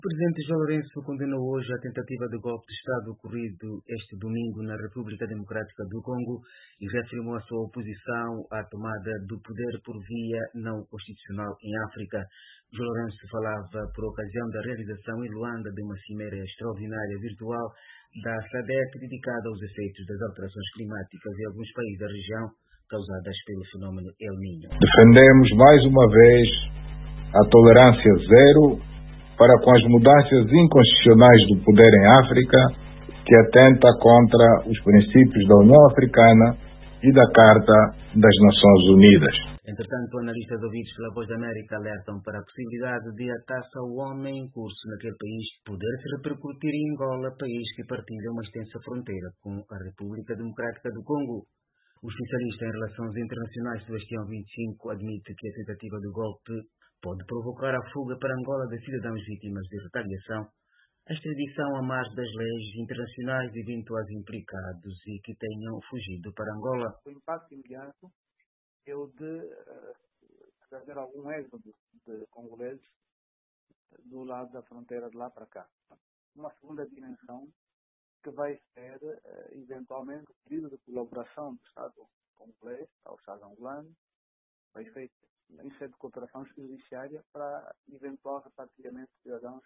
O presidente João Lourenço condenou hoje a tentativa de golpe de Estado ocorrido este domingo na República Democrática do Congo e reafirmou a sua oposição à tomada do poder por via não constitucional em África. João Lourenço falava por ocasião da realização em Luanda de uma cimeira extraordinária virtual da SADC dedicada aos efeitos das alterações climáticas em alguns países da região causadas pelo fenômeno El Niño. Defendemos mais uma vez a tolerância zero para com as mudanças inconstitucionais do poder em África, que atenta contra os princípios da União Africana e da Carta das Nações Unidas. Entretanto, analistas ouvidos pela Voz da América alertam para a possibilidade de a caça ao homem em curso naquele país poder se repercutir em Angola, país que partilha uma extensa fronteira com a República Democrática do Congo. O especialista em relações internacionais Sebastião 25 admite que a tentativa de golpe pode provocar a fuga para Angola de cidadãos vítimas de retaliação, a extradição à margem das leis internacionais de eventuais implicados e que tenham fugido para Angola. O impacto imediato é o de fazer algum êxodo de congoleses do lado da fronteira de lá para cá. Uma segunda dimensão que vai ser, eventualmente, o pedido de colaboração do Estado congolês ao Estado angolano, foi feito em sede de cooperação judiciária para eventual repatriamento de cidadãos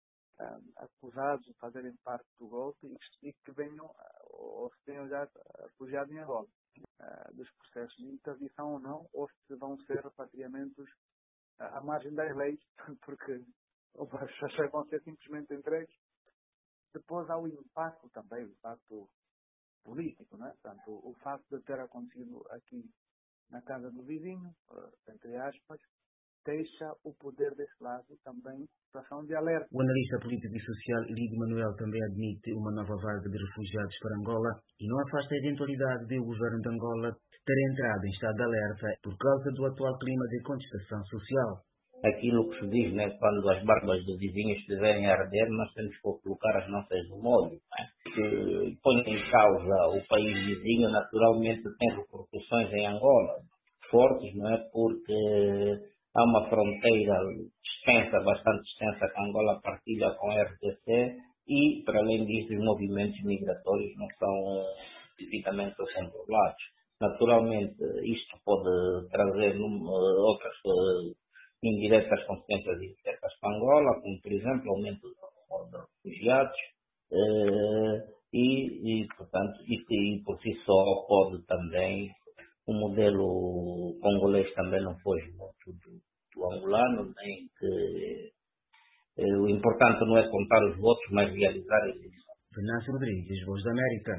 acusados de fazerem parte do golpe e que venham ou se tenham já refugiado em Angola, dos processos de interdição ou não, ou se vão ser repatriamentos à margem das leis, porque as pessoas vão ser simplesmente entregues. Depois há o impacto também, o impacto político, não é? Portanto, o facto de ter acontecido aqui na casa do vizinho, entre aspas, deixa o poder desse lado também situação de alerta. O analista político e social Lídio Manuel também admite uma nova vaga de refugiados para Angola e não afasta a eventualidade de o governo de Angola ter entrado em estado de alerta por causa do atual clima de contestação social. Aquilo que se diz, né, quando as barbas do vizinho estiverem a arder, nós temos que colocar as nossas no molho. Né? Que põe em causa o país vizinho, naturalmente tem repercussões em Angola fortes, não é? Porque há uma fronteira extensa, bastante extensa, que Angola partilha com a RDC e, para além disso, os movimentos migratórios não são devidamente controlados. Naturalmente, isto pode trazer outras indiretas consequências indiretas para Angola, como, por exemplo, aumento do número de refugiados portanto, e por si só pode também, o modelo congolês também não foge muito do angolano, nem que o importante não é contar os votos, mas realizar a eleição. Venâncio Rodrigues, Voz da América.